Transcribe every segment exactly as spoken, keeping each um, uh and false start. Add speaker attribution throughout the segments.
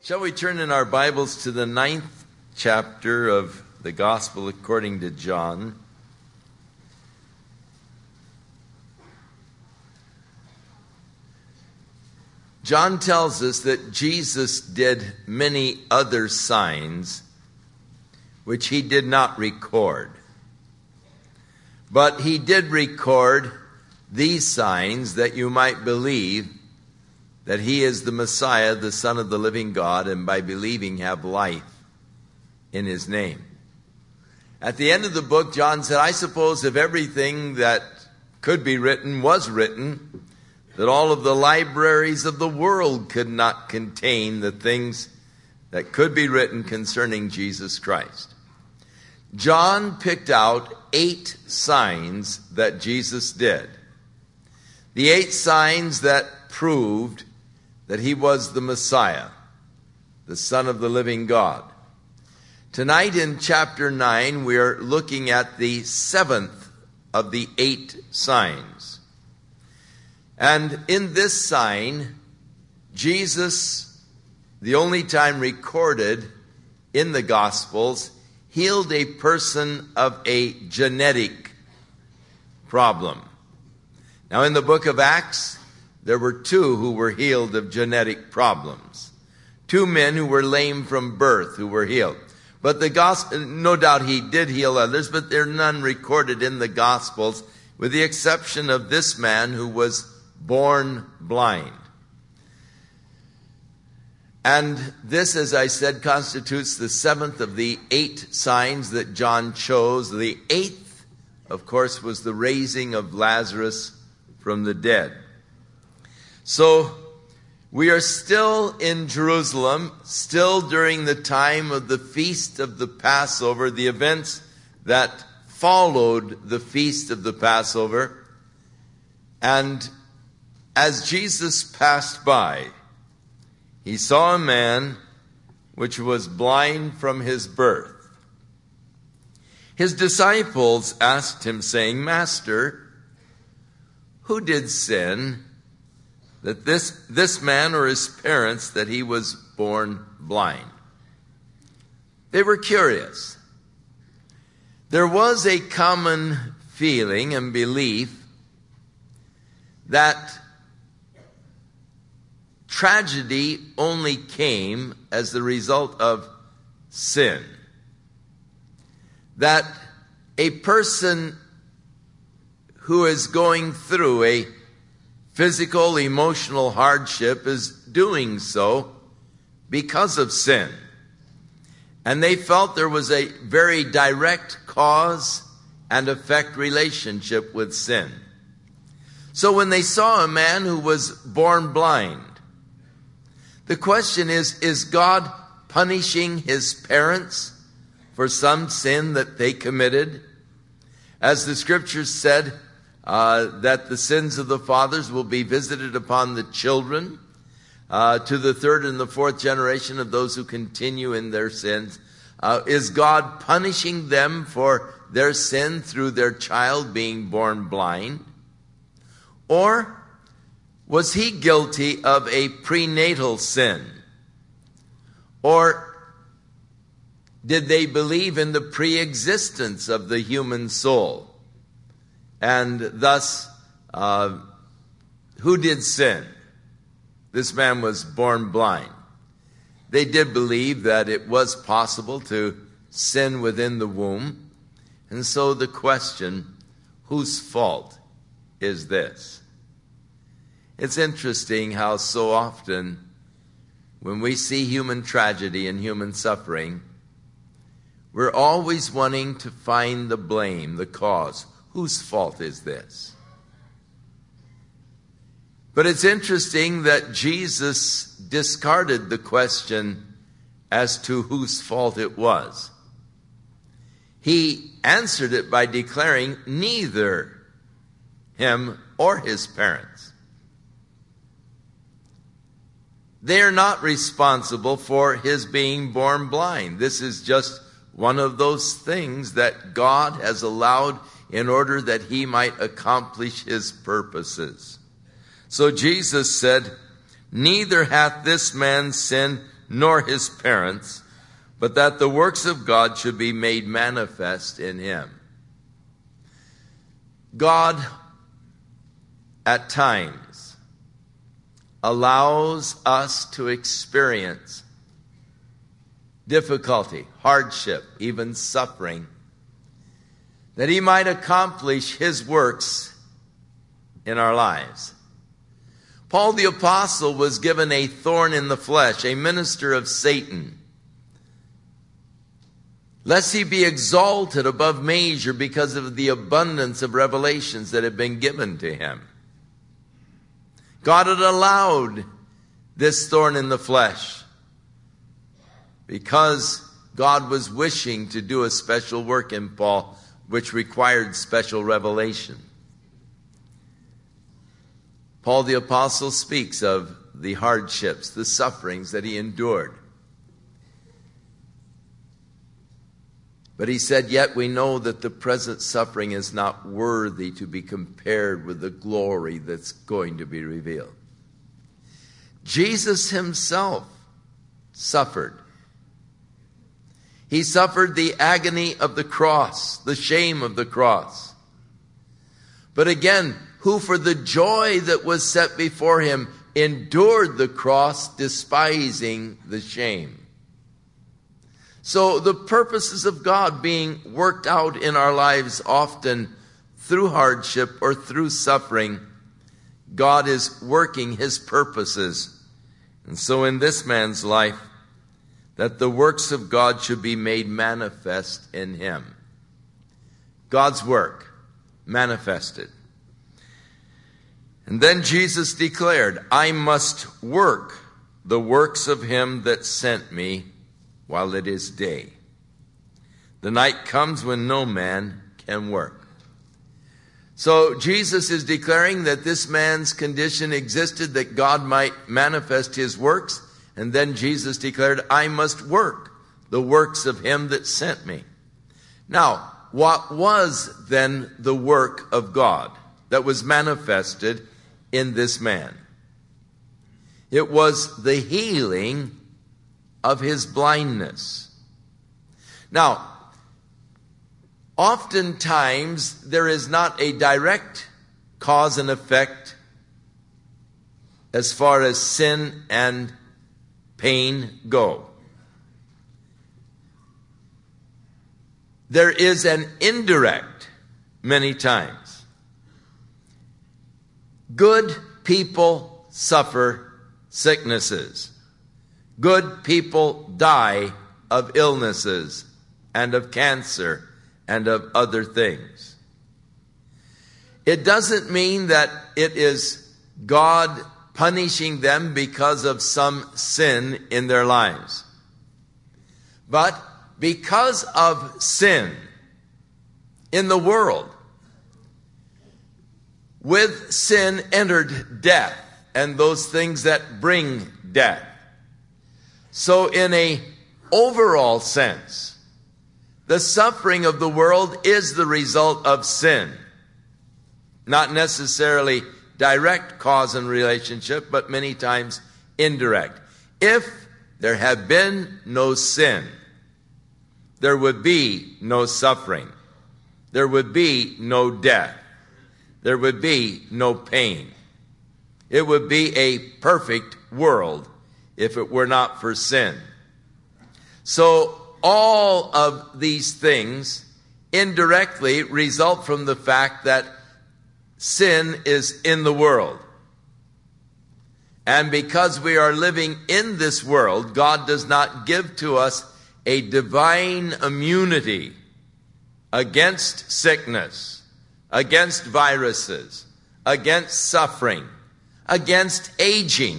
Speaker 1: Shall we turn in our Bibles to the ninth chapter of the Gospel according to John? John tells us that Jesus did many other signs which he did not record. But he did record these signs that you might believe that he is the Messiah, the Son of the living God, and by believing have life in his name. At the end of the book, John said, I suppose if everything that could be written was written, that all of the libraries of the world could not contain the things that could be written concerning Jesus Christ. John picked out eight signs that Jesus did. The eight signs that proved that he was the Messiah, the Son of the living God. Tonight in chapter nine, we are looking at the seventh of the eight signs. And in this sign, Jesus, the only time recorded in the Gospels, healed a person of a genetic problem. Now in the book of Acts, there were two who were healed of genetic problems. Two men who were lame from birth who were healed. But the gospel, no doubt he did heal others, but there are none recorded in the Gospels, with the exception of this man who was born blind. And this, as I said, constitutes the seventh of the eight signs that John chose. The eighth, of course, was the raising of Lazarus from the dead. So we are still in Jerusalem, still during the time of the feast of the Passover, the events that followed the feast of the Passover. And as Jesus passed by, he saw a man which was blind from his birth. His disciples asked him, saying, Master, who did sin, that this, this man or his parents, that he was born blind? They were curious. There was a common feeling and belief that tragedy only came as the result of sin. That a person who is going through a physical, emotional hardship is doing so because of sin. And they felt there was a very direct cause and effect relationship with sin. So when they saw a man who was born blind, the question is, is God punishing his parents for some sin that they committed? As the scriptures said, Uh, that the sins of the fathers will be visited upon the children, uh, to the third and the fourth generation of those who continue in their sins. Uh, is God punishing them for their sin through their child being born blind? Or was he guilty of a prenatal sin? Or did they believe in the pre-existence of the human soul? And thus, uh, who did sin? This man was born blind. They did believe that it was possible to sin within the womb. And so the question, whose fault is this? It's interesting how so often when we see human tragedy and human suffering, we're always wanting to find the blame, the cause. Whose fault is this? But it's interesting that Jesus discarded the question as to whose fault it was. He answered it by declaring neither him or his parents. They are not responsible for his being born blind. This is just one of those things that God has allowed in order that he might accomplish his purposes. So Jesus said, neither hath this man sinned nor his parents, but that the works of God should be made manifest in him. God, at times, allows us to experience difficulty, hardship, even suffering, that he might accomplish his works in our lives. Paul the Apostle was given a thorn in the flesh, a minister of Satan, lest he be exalted above measure because of the abundance of revelations that had been given to him. God had allowed this thorn in the flesh because God was wishing to do a special work in Paul, which required special revelation. Paul the Apostle speaks of the hardships, the sufferings that he endured. But he said, yet we know that the present suffering is not worthy to be compared with the glory that's going to be revealed. Jesus himself suffered. He suffered the agony of the cross, the shame of the cross. But again, who for the joy that was set before him endured the cross, despising the shame. So the purposes of God being worked out in our lives often through hardship or through suffering, God is working his purposes. And so in this man's life, that the works of God should be made manifest in him. God's work manifested. And then Jesus declared, I must work the works of him that sent me while it is day. The night comes when no man can work. So Jesus is declaring that this man's condition existed that God might manifest his works. And then Jesus declared, I must work the works of him that sent me. Now, what was then the work of God that was manifested in this man? It was the healing of his blindness. Now, oftentimes there is not a direct cause and effect as far as sin and pain go. There is an indirect many times. Good people suffer sicknesses. Good people die of illnesses and of cancer and of other things. It doesn't mean that it is God punishing them because of some sin in their lives. But because of sin in the world, with sin entered death and those things that bring death. So in a overall sense, the suffering of the world is the result of sin. Not necessarily direct cause and relationship, but many times indirect. If there had been no sin, there would be no suffering. There would be no death. There would be no pain. It would be a perfect world if it were not for sin. So all of these things indirectly result from the fact that sin is in the world. And because we are living in this world, God does not give to us a divine immunity against sickness, against viruses, against suffering, against aging.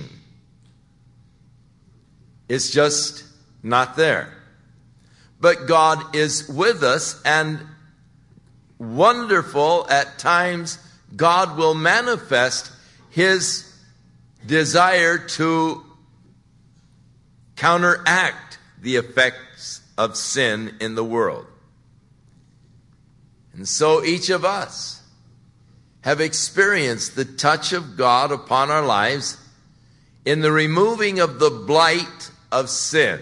Speaker 1: It's just not there. But God is with us, and wonderful at times, God will manifest his desire to counteract the effects of sin in the world. And so each of us have experienced the touch of God upon our lives in the removing of the blight of sin.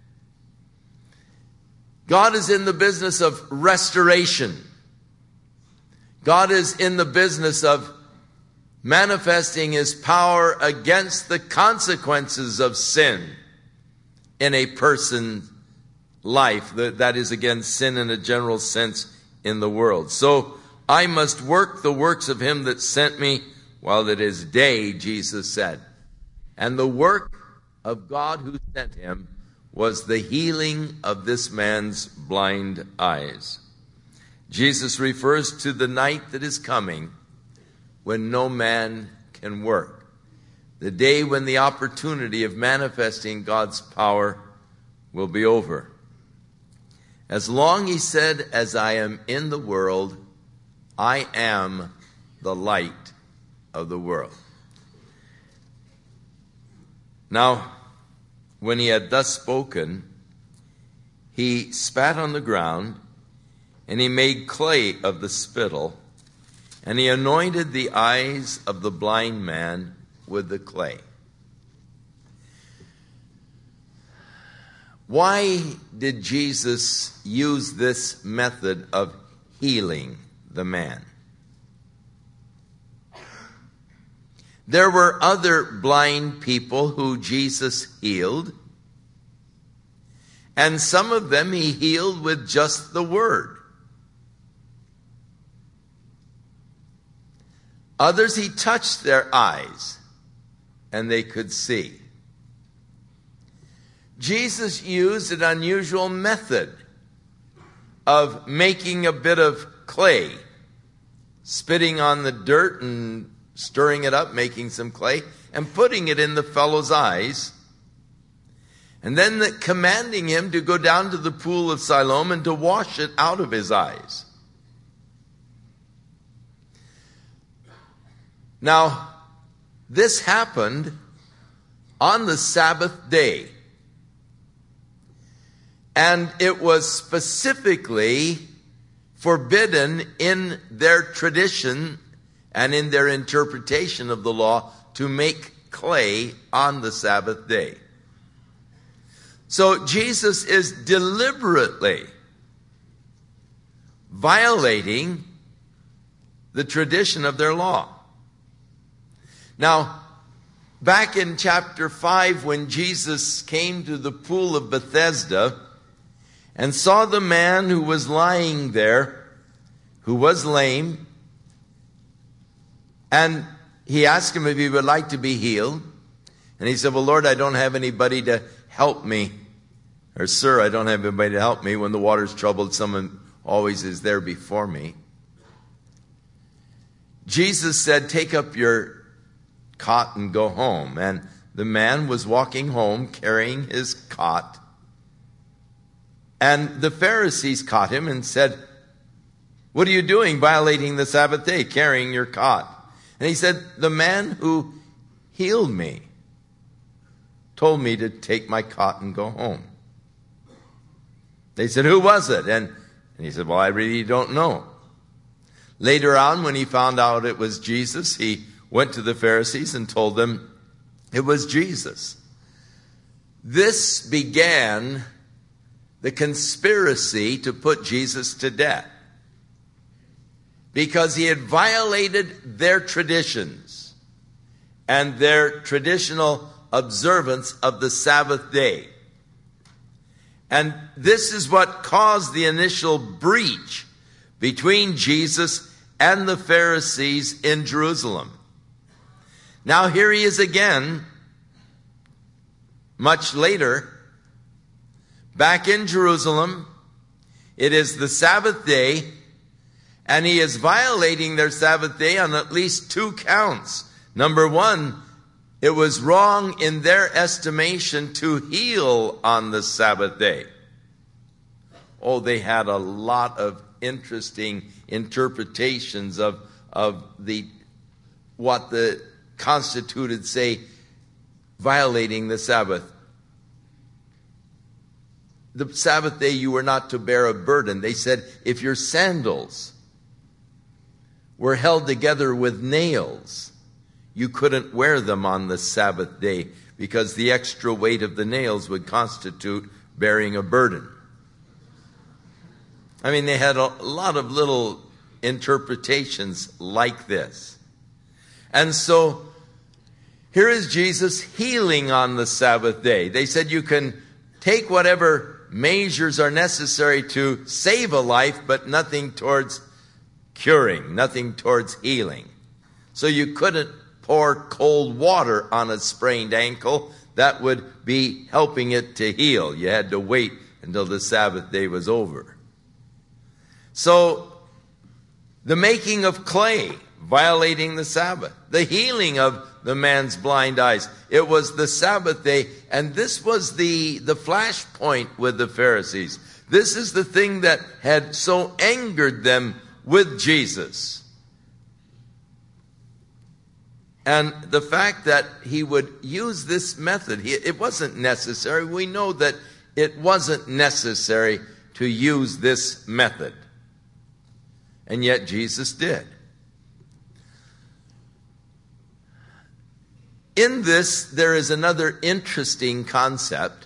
Speaker 1: God is in the business of restoration. God is in the business of manifesting his power against the consequences of sin in a person's life. That is, again, sin in a general sense in the world. So I must work the works of him that sent me while it is day, Jesus said. And the work of God who sent him was the healing of this man's blind eyes. Jesus refers to the night that is coming when no man can work. The day when the opportunity of manifesting God's power will be over. As long, he said, as I am in the world, I am the light of the world. Now, when he had thus spoken, he spat on the ground, and he made clay of the spittle, and he anointed the eyes of the blind man with the clay. Why did Jesus use this method of healing the man? There were other blind people who Jesus healed, and some of them he healed with just the word. Others he touched their eyes, and they could see. Jesus used an unusual method of making a bit of clay, spitting on the dirt and stirring it up, making some clay, and putting it in the fellow's eyes, and then the, commanding him to go down to the pool of Siloam and to wash it out of his eyes. Now, this happened on the Sabbath day. And it was specifically forbidden in their tradition and in their interpretation of the law to make clay on the Sabbath day. So Jesus is deliberately violating the tradition of their law. Now, back in chapter five, when Jesus came to the pool of Bethesda and saw the man who was lying there, who was lame, and he asked him if he would like to be healed. And he said, well, Lord, I don't have anybody to help me. Or, sir, I don't have anybody to help me. When the water's troubled, someone always is there before me. Jesus said, take up your cot and go home. And the man was walking home carrying his cot. And the Pharisees caught him and said, what are you doing violating the Sabbath day, carrying your cot? And he said, the man who healed me told me to take my cot and go home. They said, who was it? And, and he said, well, I really don't know. Later on, when he found out it was Jesus, he went to the Pharisees and told them it was Jesus. This began the conspiracy to put Jesus to death, because he had violated their traditions and their traditional observance of the Sabbath day. And this is what caused the initial breach between Jesus and the Pharisees in Jerusalem. Now here he is again, much later, back in Jerusalem. It is the Sabbath day, and he is violating their Sabbath day on at least two counts. Number one, it was wrong in their estimation to heal on the Sabbath day. Oh, they had a lot of interesting interpretations of, of the what the constituted, say, violating the Sabbath. The Sabbath day you were not to bear a burden. They said if your sandals were held together with nails, you couldn't wear them on the Sabbath day because the extra weight of the nails would constitute bearing a burden. I mean, they had a lot of little interpretations like this. And so, here is Jesus healing on the Sabbath day. They said you can take whatever measures are necessary to save a life, but nothing towards curing, nothing towards healing. So you couldn't pour cold water on a sprained ankle. That would be helping it to heal. You had to wait until the Sabbath day was over. So, the making of clay, violating the Sabbath. The healing of the man's blind eyes. It was the Sabbath day, and this was the, the flashpoint with the Pharisees. This is the thing that had so angered them with Jesus. And the fact that he would use this method, he, it wasn't necessary. We know that it wasn't necessary to use this method. And yet Jesus did. In this, there is another interesting concept.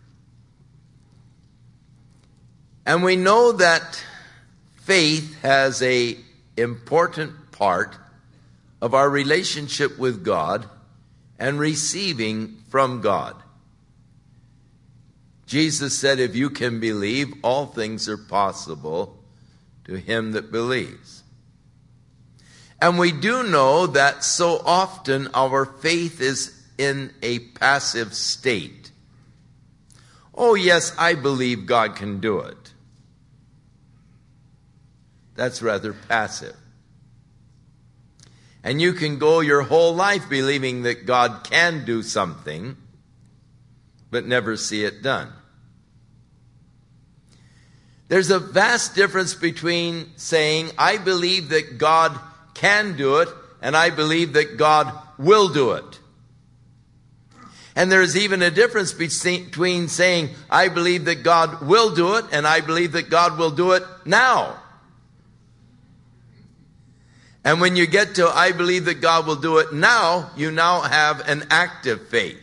Speaker 1: And we know that faith has an important part of our relationship with God and receiving from God. Jesus said, if you can believe, all things are possible to him that believes. And we do know that so often our faith is in a passive state. Oh, yes, I believe God can do it. That's rather passive. And you can go your whole life believing that God can do something, but never see it done. There's a vast difference between saying, I believe that God can do it, and I believe that God will do it. And there's even a difference between saying, I believe that God will do it, and I believe that God will do it now. And when you get to, I believe that God will do it now, you now have an active faith.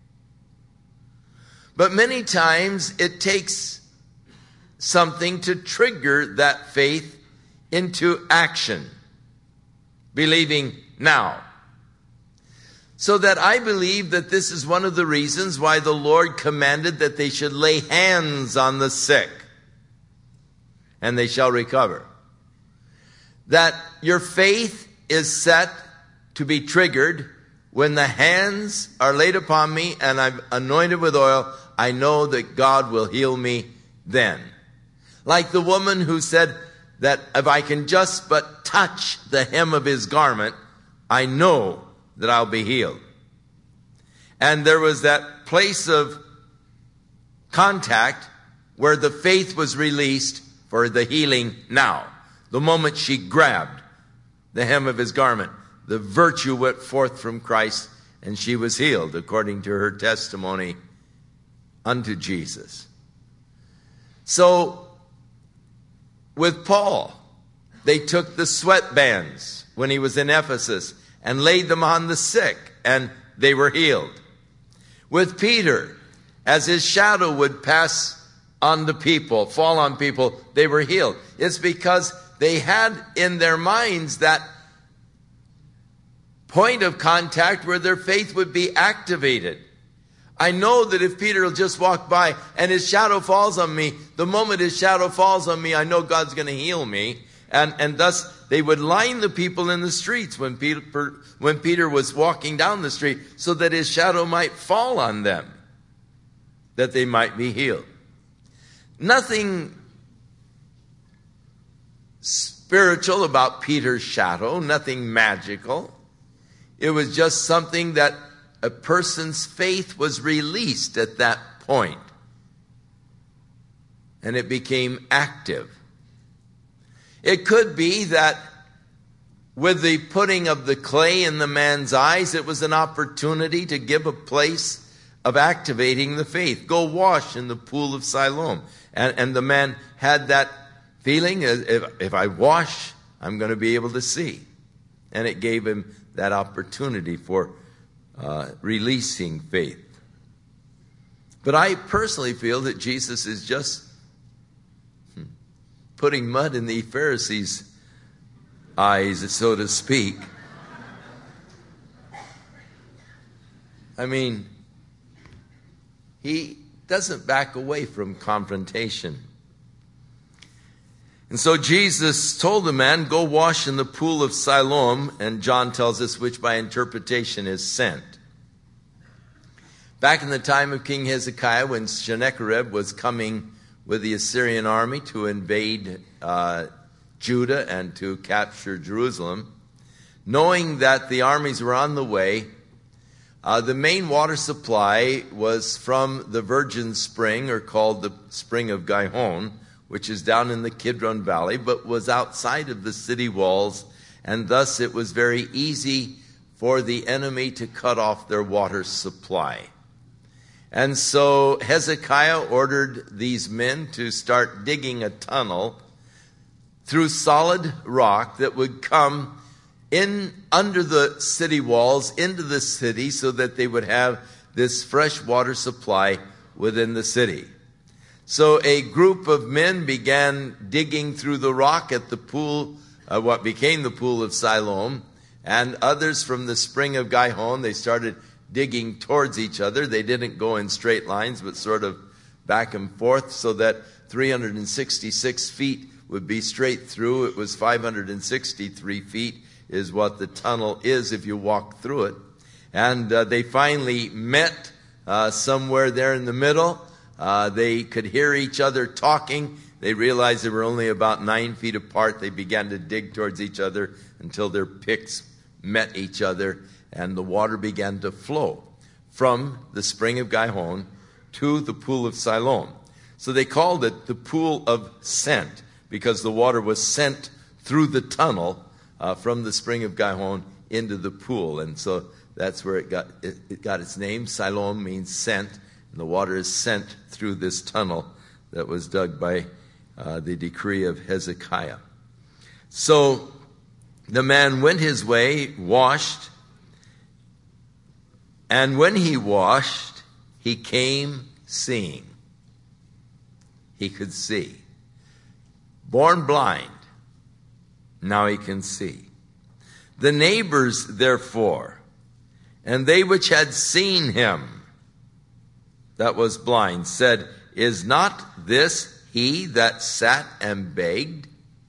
Speaker 1: But many times it takes something to trigger that faith into action. Believing now. So that I believe that this is one of the reasons why the Lord commanded that they should lay hands on the sick, and they shall recover. That your faith is set to be triggered when the hands are laid upon me and I'm anointed with oil. I know that God will heal me then. Like the woman who said that if I can just but touch the hem of his garment, I know that I'll be healed. And there was that place of contact where the faith was released for the healing now. The moment she grabbed the hem of his garment, the virtue went forth from Christ, and she was healed according to her testimony unto Jesus. So, with Paul, they took the sweatbands when he was in Ephesus and laid them on the sick, and they were healed. With Peter, as his shadow would pass on the people, fall on people, they were healed. It's because they had in their minds that point of contact where their faith would be activated. I know that if Peter will just walk by and his shadow falls on me, the moment his shadow falls on me, I know God's going to heal me. And, and thus they would line the people in the streets when Peter, when Peter was walking down the street so that his shadow might fall on them, that they might be healed. Nothing spiritual about Peter's shadow, nothing magical. It was just something that a person's faith was released at that point. And it became active. It could be that with the putting of the clay in the man's eyes, it was an opportunity to give a place of activating the faith. Go wash in the pool of Siloam. And, and the man had that feeling, if, if I wash, I'm going to be able to see. And it gave him that opportunity for uh, releasing faith. But I personally feel that Jesus is just hmm, putting mud in the Pharisees' eyes, so to speak. I mean, he doesn't back away from confrontation. And so Jesus told the man, go wash in the pool of Siloam, and John tells us which by interpretation is sent. Back in the time of King Hezekiah, when Sennacherib was coming with the Assyrian army to invade uh, Judah and to capture Jerusalem, knowing that the armies were on the way, uh, the main water supply was from the Virgin Spring, or called the Spring of Gihon, which is down in the Kidron Valley, but was outside of the city walls, and thus it was very easy for the enemy to cut off their water supply. And so Hezekiah ordered these men to start digging a tunnel through solid rock that would come in under the city walls into the city, so that they would have this fresh water supply within the city. So a group of men began digging through the rock at the pool, uh, what became the pool of Siloam, and others from the spring of Gihon. They started digging towards each other. They didn't go in straight lines, but sort of back and forth, so that three hundred sixty-six feet would be straight through. It was five hundred sixty-three feet is what the tunnel is if you walk through it. And uh, they finally met uh, somewhere there in the middle. Uh, they could hear each other talking. They realized they were only about nine feet apart. They began to dig towards each other until their picks met each other, and the water began to flow from the spring of Gihon to the pool of Siloam. So they called it the pool of scent, because the water was sent through the tunnel uh, from the spring of Gihon into the pool. And so that's where it got it, it got its name. Siloam means sent. And the water is sent through this tunnel that was dug by uh, the decree of Hezekiah. So the man went his way, washed, and when he washed, he came seeing. He could see. Born blind, now he can see. The neighbors, therefore, and they which had seen him, that was blind, said, is not this he that sat and begged?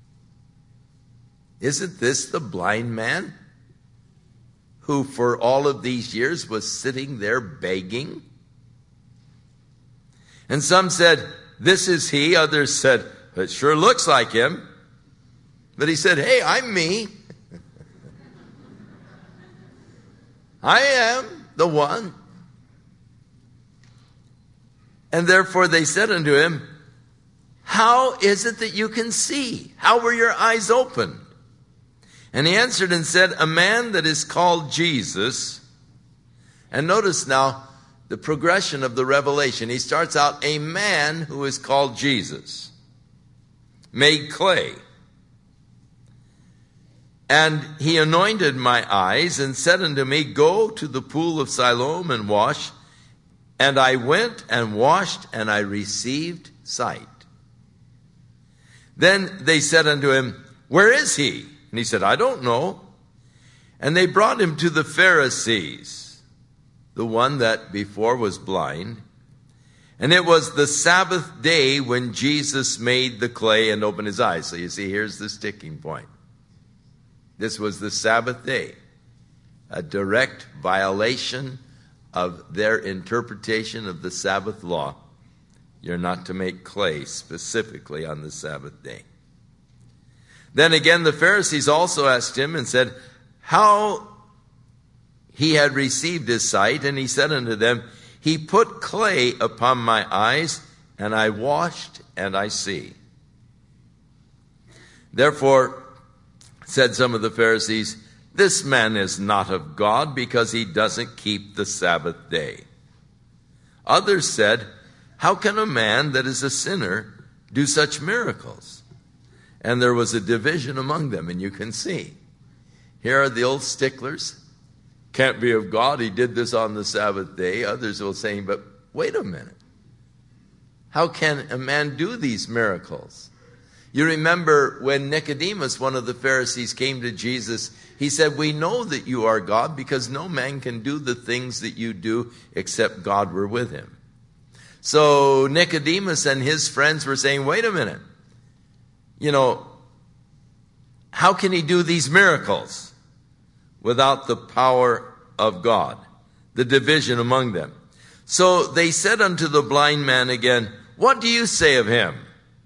Speaker 1: Isn't this the blind man who for all of these years was sitting there begging? And some said, this is he. Others said, it sure looks like him. But he said, hey, I'm me. I am the one. And therefore they said unto him, how is it that you can see? How were your eyes opened? And he answered and said, a man that is called Jesus. And notice now the progression of the revelation. He starts out, a man who is called Jesus, made clay. And he anointed my eyes and said unto me, go to the pool of Siloam and wash. And I went and washed, and I received sight. Then they said unto him, where is he? And he said, I don't know. And they brought him to the Pharisees, the one that before was blind. And it was the Sabbath day when Jesus made the clay and opened his eyes. So you see, here's the sticking point. This was the Sabbath day, a direct violation of their interpretation of the Sabbath law. You're not to make clay specifically on the Sabbath day. Then again, the Pharisees also asked him and said, how he had received his sight. And he said unto them, he put clay upon my eyes, and I washed, and I see. Therefore, said some of the Pharisees, this man is not of God, because he doesn't keep the Sabbath day. Others said, how can a man that is a sinner do such miracles? And there was a division among them, and you can see. Here are the old sticklers. Can't be of God. He did this on the Sabbath day. Others will say, but wait a minute. How can a man do these miracles? You remember when Nicodemus, one of the Pharisees, came to Jesus, he said, we know that you are God because no man can do the things that you do except God were with him. So Nicodemus and his friends were saying, wait a minute. You know, how can he do these miracles without the power of God? The division among them. So they said unto the blind man again, what do you say of him?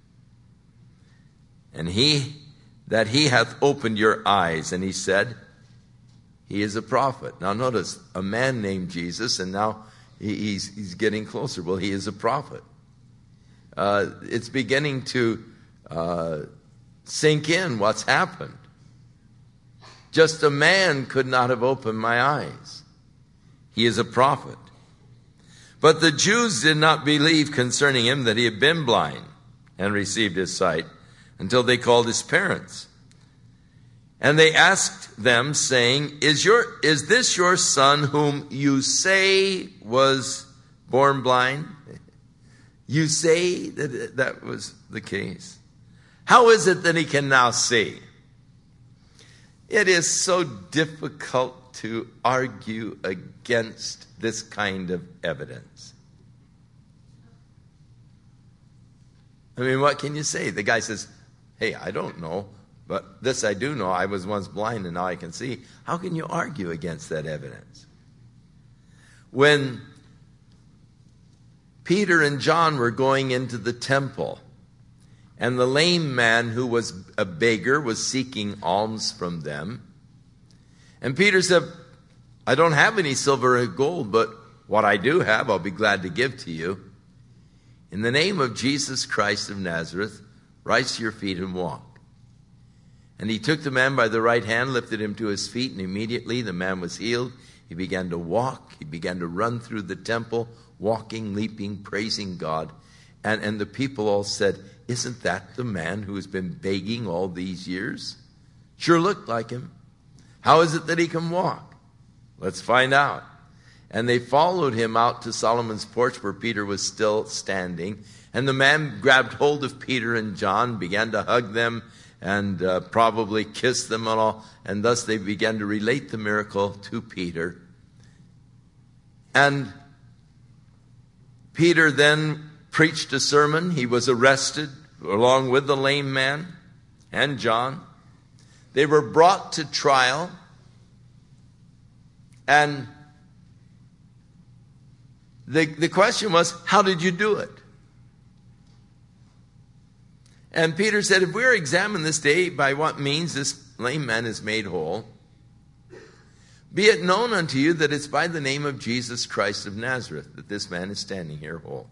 Speaker 1: And he, that he hath opened your eyes. And he said, he is a prophet. Now notice, a man named Jesus, and now he, he's, he's getting closer. Well, he is a prophet. Uh, it's beginning to uh, sink in what's happened. Just a man could not have opened my eyes. He is a prophet. But the Jews did not believe concerning him that he had been blind and received his sight, until they called his parents. And they asked them, saying, Is your is this your son whom you say was born blind? You say that that was the case. How is it that he can now see? It is so difficult to argue against this kind of evidence. I mean, what can you say? The guy says, hey, I don't know, but this I do know. I was once blind and now I can see. How can you argue against that evidence? When Peter and John were going into the temple, and the lame man who was a beggar was seeking alms from them, and Peter said, I don't have any silver or gold, but what I do have, I'll be glad to give to you. In the name of Jesus Christ of Nazareth, rise to your feet and walk. And he took the man by the right hand, lifted him to his feet, and immediately the man was healed. He began to walk. He began to run through the temple, walking, leaping, praising God. And, and the people all said, isn't that the man who has been begging all these years? Sure looked like him. How is it that he can walk? Let's find out. And they followed him out to Solomon's porch where Peter was still standing. And the man grabbed hold of Peter and John, began to hug them and uh, probably kiss them and all. And thus they began to relate the miracle to Peter. And Peter then preached a sermon. He was arrested along with the lame man and John. They were brought to trial. And the, the question was, how did you do it? And Peter said, if we are examined this day by what means this lame man is made whole, be it known unto you that it's by the name of Jesus Christ of Nazareth that this man is standing here whole.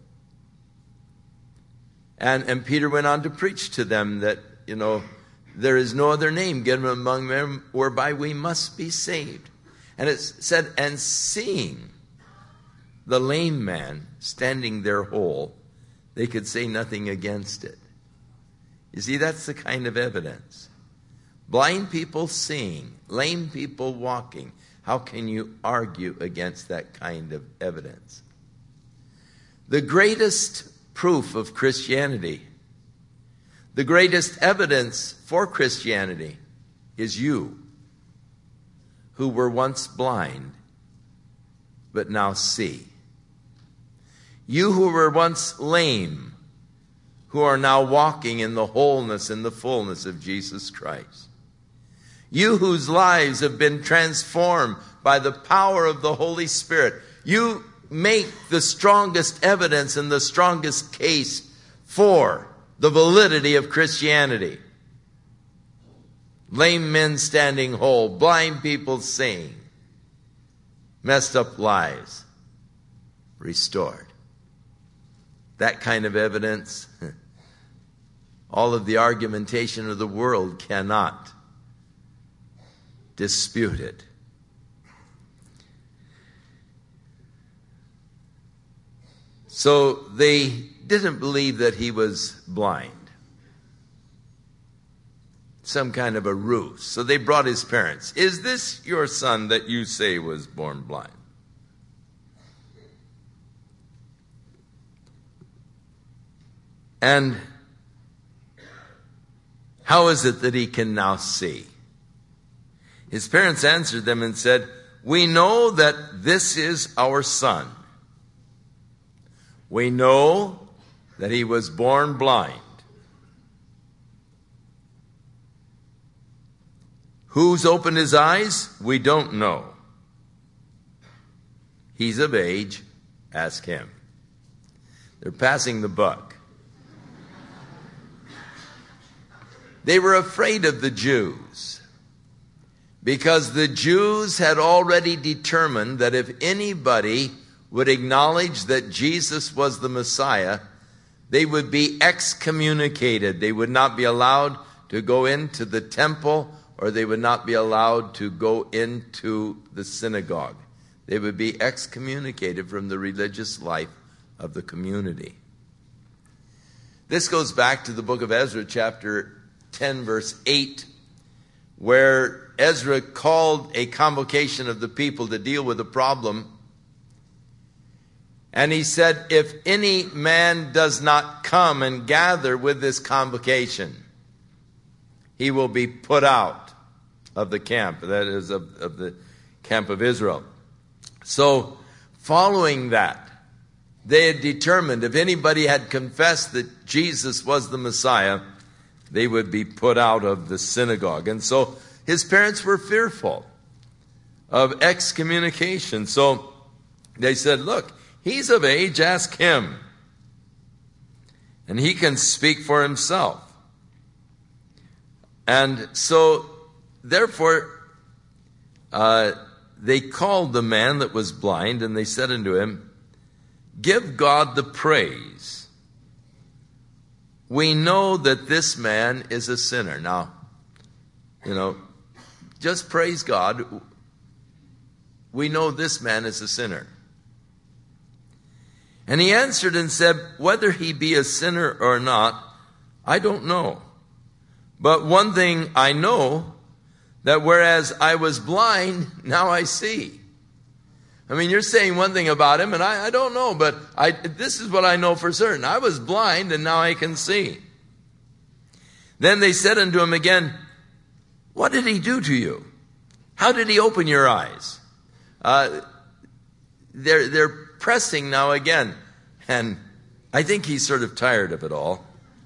Speaker 1: And, and Peter went on to preach to them that, you know, there is no other name given among men whereby we must be saved. And it said, and seeing the lame man standing there whole, they could say nothing against it. You see, that's the kind of evidence. Blind people seeing, lame people walking. How can you argue against that kind of evidence? The greatest proof of Christianity, the greatest evidence for Christianity is you, who were once blind, but now see. You who were once lame, who are now walking in the wholeness and the fullness of Jesus Christ. You whose lives have been transformed by the power of the Holy Spirit. You make the strongest evidence and the strongest case for the validity of Christianity. Lame men standing whole, blind people seeing, messed up lives restored. That kind of evidence, all of the argumentation of the world cannot dispute it. So they didn't believe that he was blind. some kind of a ruse. So they brought his parents. Is this your son that you say was born blind? And how is it that he can now see? His parents answered them and said, we know that this is our son. We know that he was born blind. Who's opened his eyes? We don't know. He's of age. Ask him. They're passing the buck. They were afraid of the Jews because the Jews had already determined that if anybody would acknowledge that Jesus was the Messiah, they would be excommunicated. They would not be allowed to go into the temple, or they would not be allowed to go into the synagogue. They would be excommunicated from the religious life of the community. This goes back to the book of Ezra, chapter ten, verse eight, where Ezra called a convocation of the people to deal with a problem. And he said, if any man does not come and gather with this convocation, he will be put out of the camp, that is, of, of the camp of Israel. So, following that, they had determined if anybody had confessed that Jesus was the Messiah, they would be put out of the synagogue. And so, his parents were fearful of excommunication. So, they said, look, he's of age, ask him. And he can speak for himself. And so, therefore, uh, they called the man that was blind, and they said unto him, give God the praise. We know that this man is a sinner. Now, you know, just praise God. We know this man is a sinner. And he answered and said, whether he be a sinner or not, I don't know. But one thing I know, that whereas I was blind, now I see. I mean, you're saying one thing about him, and I, I don't know, but I, this is what I know for certain. I was blind, and now I can see. Then they said unto him again, what did he do to you? How did he open your eyes? Uh, they're, they're pressing now again, and I think he's sort of tired of it all.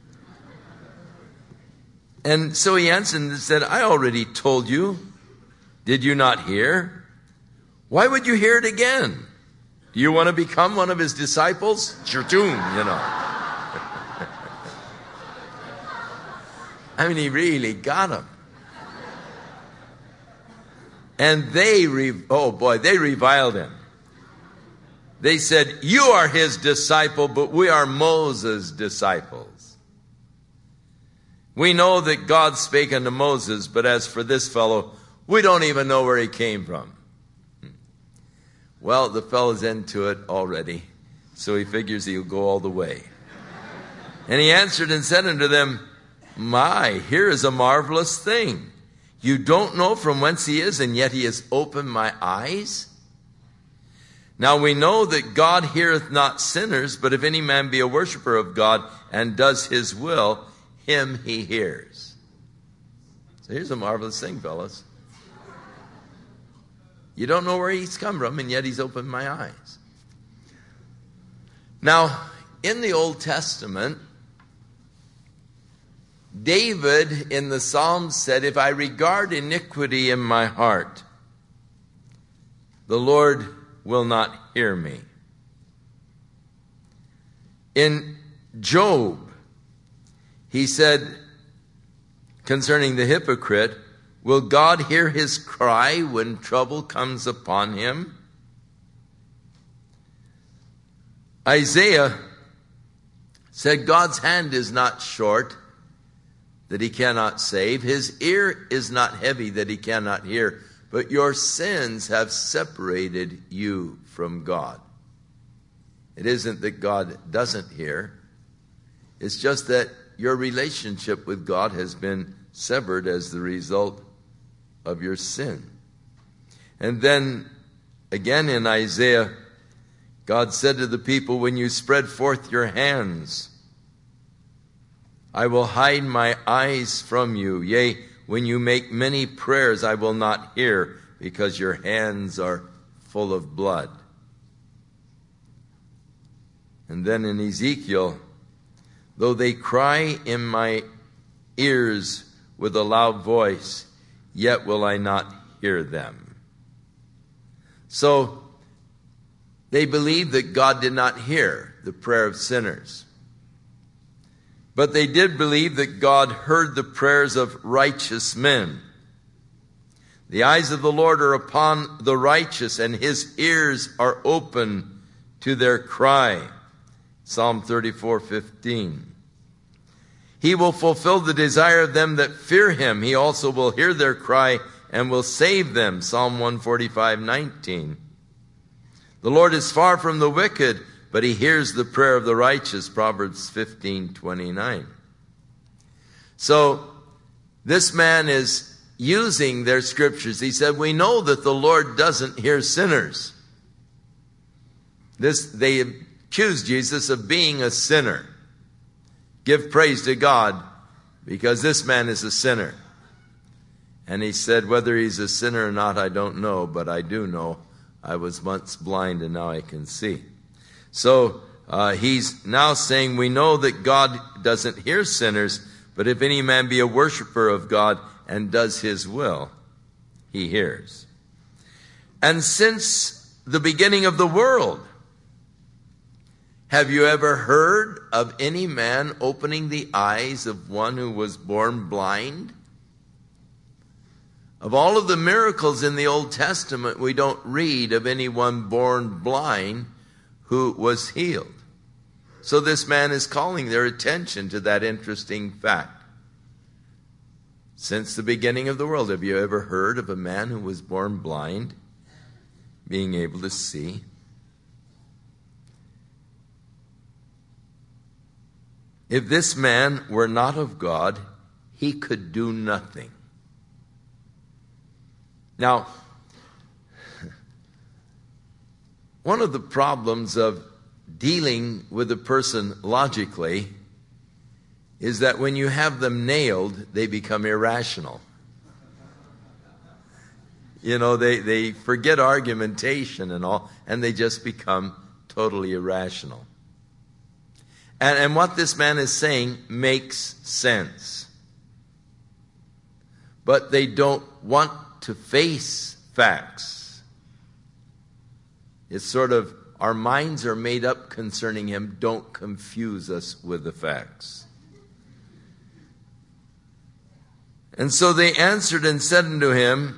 Speaker 1: And so he answered and said, I already told you. Did you not hear? Why would you hear it again? Do you want to become one of his disciples? It's your tune, you know. I mean, he really got him. And they, re- oh boy, they reviled him. They said, you are his disciple, but we are Moses' disciples. We know that God spake unto Moses, but as for this fellow, we don't even know where he came from. Well, the fellow's into it already, so he figures he'll go all the way. And he answered and said unto them, my, here is a marvelous thing. You don't know from whence he is, and yet he has opened my eyes? Now we know that God heareth not sinners, but if any man be a worshiper of God and does his will, him he hears. So here's a marvelous thing, fellas. You don't know where he's come from, and yet he's opened my eyes. Now, in the Old Testament, David in the Psalms said, if I regard iniquity in my heart, the Lord will not hear me. In Job, he said concerning the hypocrite, will God hear his cry when trouble comes upon him? Isaiah said God's hand is not short that he cannot save. His ear is not heavy that he cannot hear. But your sins have separated you from God. It isn't that God doesn't hear. It's just that your relationship with God has been severed as the result of your sin. And then again in Isaiah, God said to the people, when you spread forth your hands, I will hide my eyes from you. Yea, when you make many prayers, I will not hear, because your hands are full of blood. And then in Ezekiel, though they cry in my ears with a loud voice, yet will I not hear them. So they believed that God did not hear the prayer of sinners. But they did believe that God heard the prayers of righteous men. The eyes of the Lord are upon the righteous, and his ears are open to their cry. Psalm thirty-four fifteen. He will fulfill the desire of them that fear him. He also will hear their cry and will save them. Psalm one forty-five nineteen. The Lord is far from the wicked, but he hears the prayer of the righteous. Proverbs fifteen twenty-nine. So this man is using their scriptures. He said, we know that the Lord doesn't hear sinners. This, they accuse Jesus of being a sinner. Give praise to God, because this man is a sinner. And he said, whether he's a sinner or not, I don't know, but I do know I was once blind and now I can see. So uh, he's now saying, we know that God doesn't hear sinners, but if any man be a worshiper of God and does his will, he hears. And since the beginning of the world, have you ever heard of any man opening the eyes of one who was born blind? Of all of the miracles in the Old Testament, we don't read of anyone born blind who was healed. So this man is calling their attention to that interesting fact. Since the beginning of the world, have you ever heard of a man who was born blind being able to see? If this man were not of God, he could do nothing. Now, one of the problems of dealing with a person logically is that when you have them nailed, they become irrational. You know, they, they forget argumentation and all, and they just become totally irrational. And, and what this man is saying makes sense. But they don't want to face facts. It's sort of, our minds are made up concerning him. Don't confuse us with the facts. And so they answered and said unto him,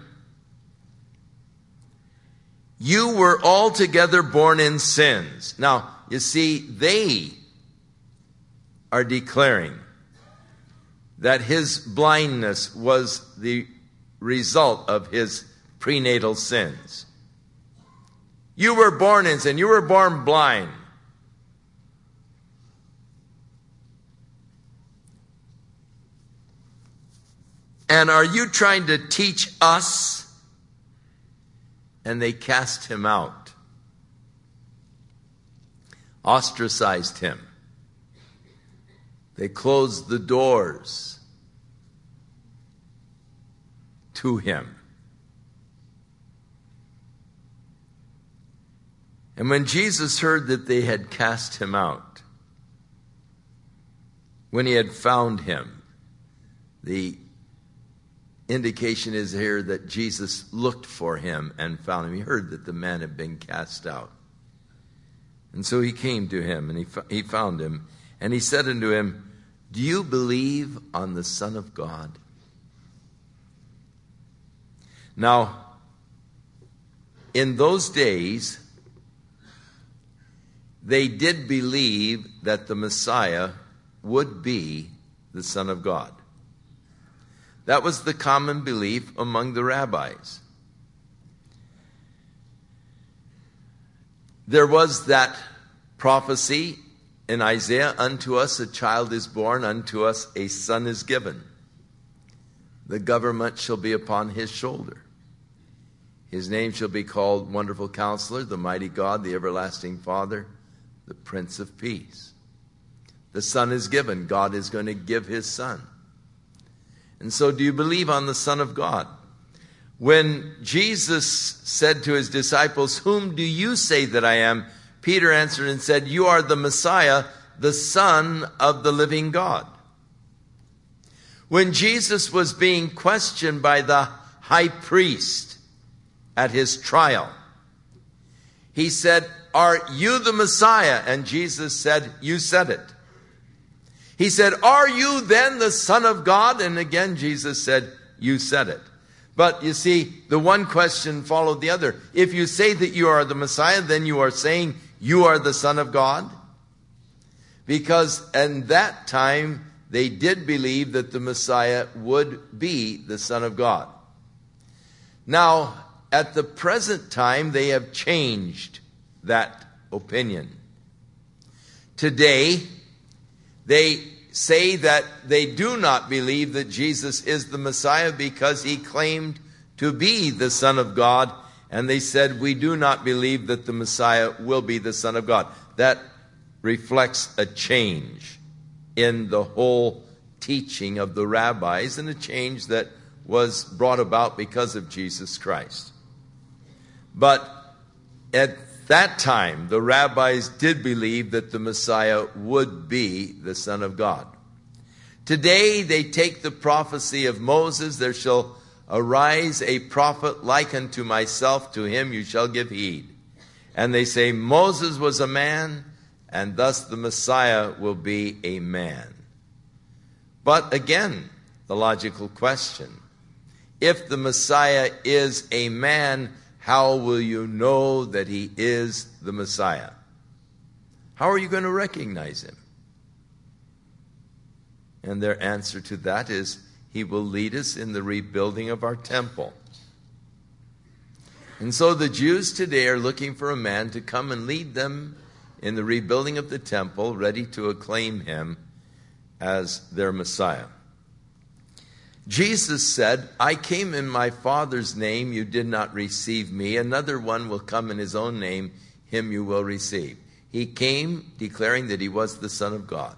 Speaker 1: you were altogether born in sins. Now, you see, they are declaring that his blindness was the result of his prenatal sins. You were born in sin. You were born blind. And are you trying to teach us? And they cast him out, ostracized him. They closed the doors to him. And when Jesus heard that they had cast him out, when he had found him, the indication is here that Jesus looked for him and found him. He heard that the man had been cast out. And so he came to him and he, he found him. And he said unto him, do you believe on the Son of God? Now, in those days, they did believe that the Messiah would be the Son of God. That was the common belief among the rabbis. There was that prophecy in Isaiah, unto us a child is born, unto us a son is given. The government shall be upon his shoulder. His name shall be called Wonderful Counselor, the Mighty God, the Everlasting Father, the Prince of Peace. The Son is given. God is going to give his Son. And so do you believe on the Son of God? When Jesus said to his disciples, "Whom do you say that I am?" Peter answered and said, "You are the Messiah, the Son of the living God." When Jesus was being questioned by the high priest at his trial, he said, "Are you the Messiah?" And Jesus said, "You said it." He said, "Are you then the Son of God?" And again, Jesus said, "You said it." But you see, the one question followed the other. If you say that you are the Messiah, then you are saying you are the Son of God. Because in that time, they did believe that the Messiah would be the Son of God. Now, at the present time, they have changed that opinion. Today, they say that they do not believe that Jesus is the Messiah because he claimed to be the Son of God. And they said, we do not believe that the Messiah will be the Son of God. That reflects a change in the whole teaching of the rabbis, and a change that was brought about because of Jesus Christ. But at that time, the rabbis did believe that the Messiah would be the Son of God. Today, they take the prophecy of Moses, "There shall arise a prophet like unto myself, to him you shall give heed." And they say Moses was a man, and thus the Messiah will be a man. But again, the logical question, if the Messiah is a man, how will you know that he is the Messiah? How are you going to recognize him? And their answer to that is, he will lead us in the rebuilding of our temple. And so the Jews today are looking for a man to come and lead them in the rebuilding of the temple, ready to acclaim him as their Messiah. Jesus said, "I came in my Father's name, you did not receive me. Another one will come in his own name, him you will receive." He came declaring that he was the Son of God.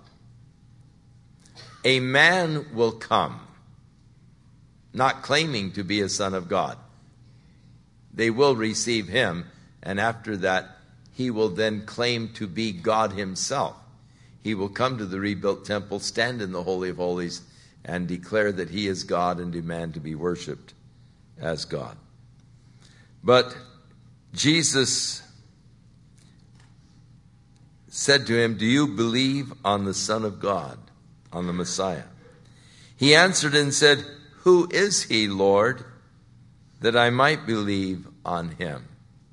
Speaker 1: A man will come, not claiming to be a son of God. They will receive him, and after that, he will then claim to be God himself. He will come to the rebuilt temple, stand in the Holy of Holies, and declare that he is God and demand to be worshipped as God. But Jesus said to him, "Do you believe on the Son of God, on the Messiah?" He answered and said, "Who is he, Lord, that I might believe on him?"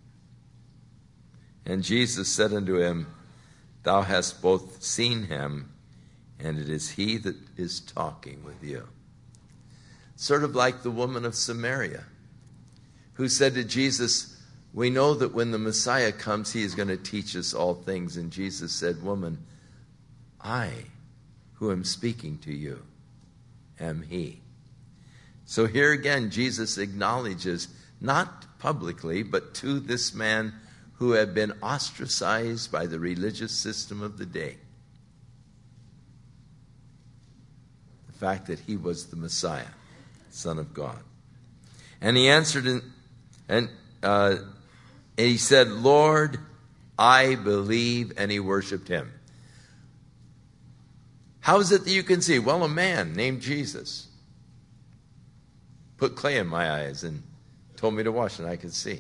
Speaker 1: And Jesus said unto him, "Thou hast both seen him, and it is he that is talking with you." Sort of like the woman of Samaria, who said to Jesus, "We know that when the Messiah comes, he is going to teach us all things." And Jesus said, "Woman, I, who am speaking to you, am he." So here again, Jesus acknowledges, not publicly, but to this man who had been ostracized by the religious system of the day, the fact that he was the Messiah, Son of God. And he answered and, and, uh, and he said, "Lord, I believe," and he worshiped him. How is it that you can see? Well, a man named Jesus put clay in my eyes and told me to wash, and I could see.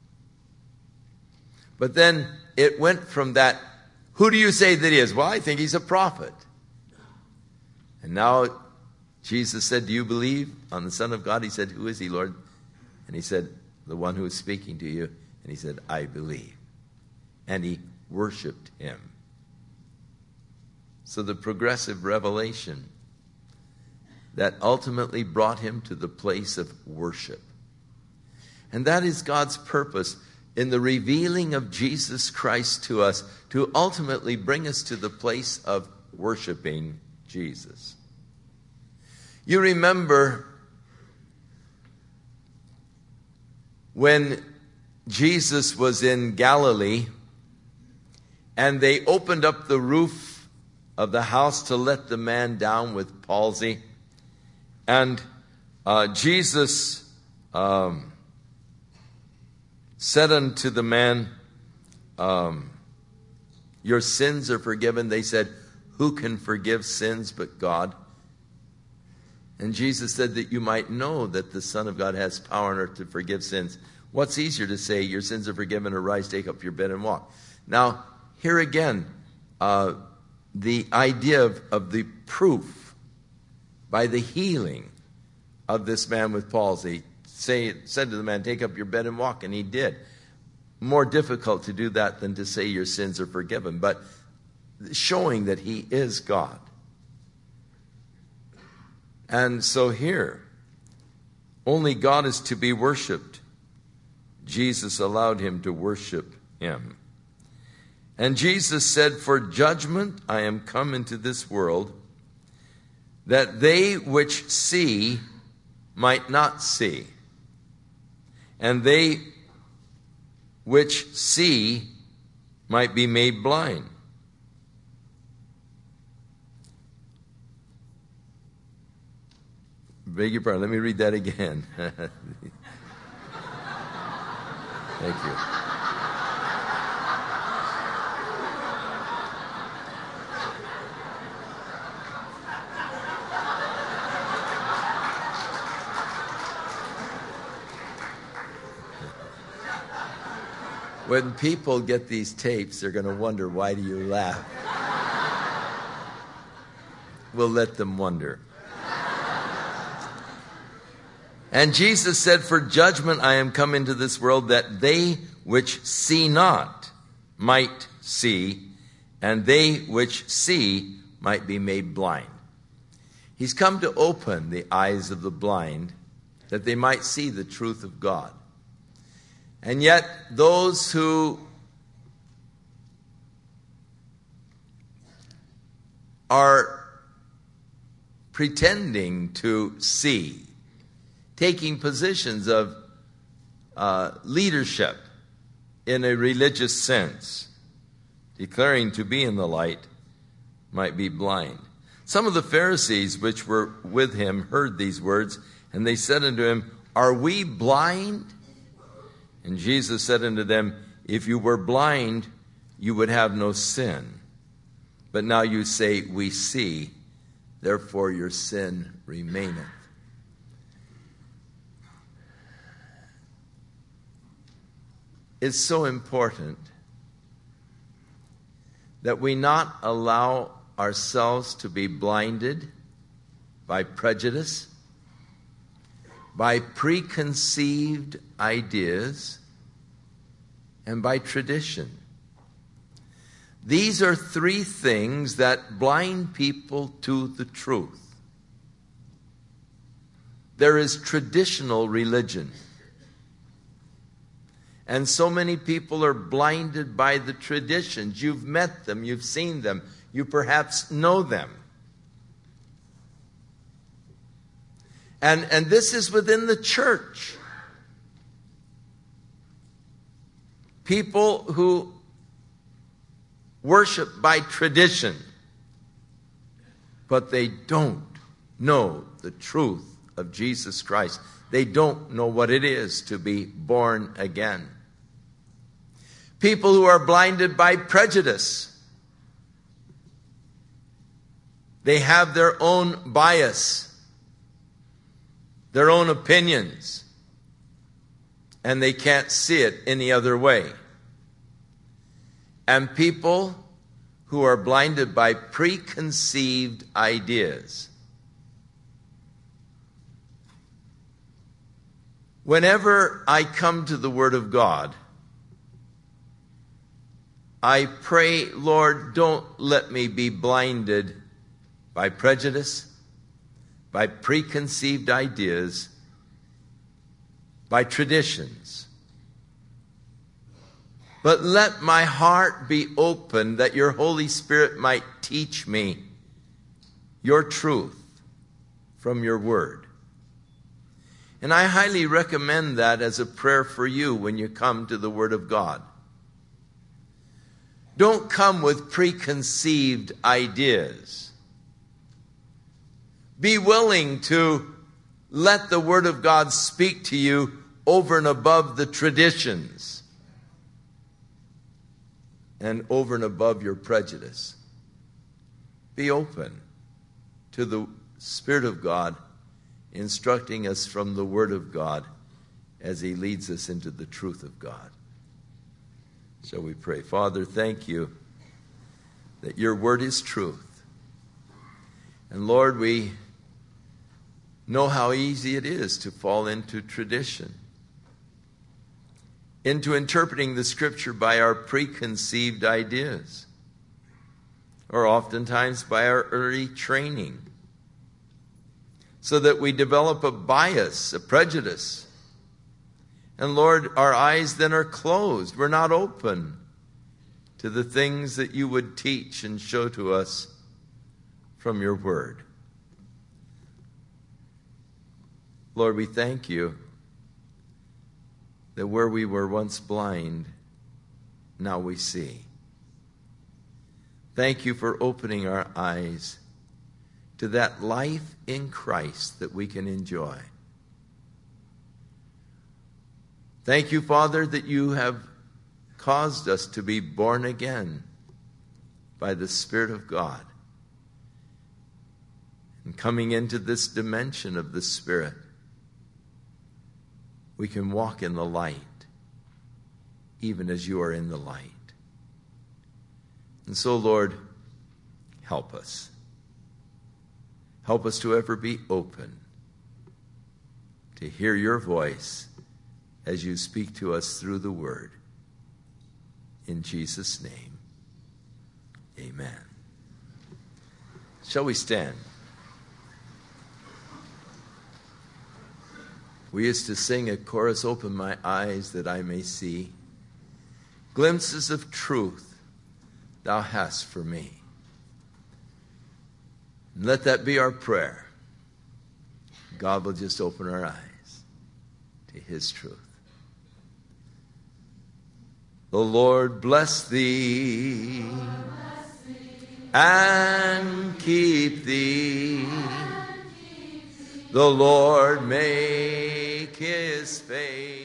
Speaker 1: But then it went from that, "Who do you say that he is?" "Well, I think he's a prophet." And now Jesus said, "Do you believe on the Son of God?" He said, "Who is he, Lord?" And he said, "The one who is speaking to you." And he said, "I believe." And he worshiped him. So the progressive revelation that ultimately brought him to the place of worship. And that is God's purpose in the revealing of Jesus Christ to us, to ultimately bring us to the place of worshiping Jesus. You remember when Jesus was in Galilee and they opened up the roof of the house to let the man down with palsy. And uh, Jesus um, said unto the man, um, your sins are forgiven. They said, who can forgive sins but God? And Jesus said that you might know that the Son of God has power on earth to forgive sins. What's easier to say, your sins are forgiven, arise, take up your bed and walk? Now, here again, uh, the idea of, of the proof by the healing of this man with palsy. Say, said to the man, take up your bed and walk, and he did. More difficult to do that than to say your sins are forgiven, but showing that he is God. And so here, only God is to be worshiped. Jesus allowed him to worship him. And Jesus said, for judgment I am come into this world, that they which see might not see, and they which see might be made blind. Beg your pardon, let me read that again. Thank you. When people get these tapes, they're going to wonder, why do you laugh? We'll let them wonder. And Jesus said, for judgment I am come into this world, that they which see not might see, and they which see might be made blind. He's come to open the eyes of the blind, that they might see the truth of God. And yet, those who are pretending to see, taking positions of uh, leadership in a religious sense, declaring to be in the light, might be blind. Some of the Pharisees which were with him heard these words, and they said unto him, are we blind? And Jesus said unto them, if you were blind, you would have no sin. But now you say, we see, therefore your sin remaineth. It's so important that we not allow ourselves to be blinded by prejudice, by preconceived ideas, and by tradition. These are three things that blind people to the truth. There is traditional religion. And so many people are blinded by the traditions. You've met them, you've seen them, you perhaps know them. And, and this is within the church. People who worship by tradition, but they don't know the truth of Jesus Christ. They don't know what it is to be born again. People who are blinded by prejudice. They have their own bias, their own opinions, and they can't see it any other way. And people who are blinded by preconceived ideas. Whenever I come to the Word of God, I pray, Lord, don't let me be blinded by prejudice, by preconceived ideas, by traditions. But let my heart be open that your Holy Spirit might teach me your truth from your word. And I highly recommend that as a prayer for you when you come to the Word of God. Don't come with preconceived ideas. Be willing to let the Word of God speak to you over and above the traditions and over and above your prejudice. Be open to the Spirit of God instructing us from the Word of God as He leads us into the truth of God. Shall we pray? Father, thank you that your Word is truth. And Lord, we know how easy it is to fall into tradition, into interpreting the Scripture by our preconceived ideas, or oftentimes by our early training, so that we develop a bias, a prejudice. And Lord, our eyes then are closed. We're not open to the things that you would teach and show to us from your Word. Lord, we thank you that where we were once blind, now we see. Thank you for opening our eyes to that life in Christ that we can enjoy. Thank you, Father, that you have caused us to be born again by the Spirit of God. And coming into this dimension of the Spirit, we can walk in the light, even as you are in the light. And so, Lord, help us. Help us to ever be open to hear your voice as you speak to us through the Word. In Jesus' name, amen. Shall we stand? We used to sing a chorus, "Open my eyes that I may see glimpses of truth thou hast for me." And let that be our prayer. God will just open our eyes to his truth. The Lord bless thee, Lord bless thee and keep thee. And keep thee. The Lord make his face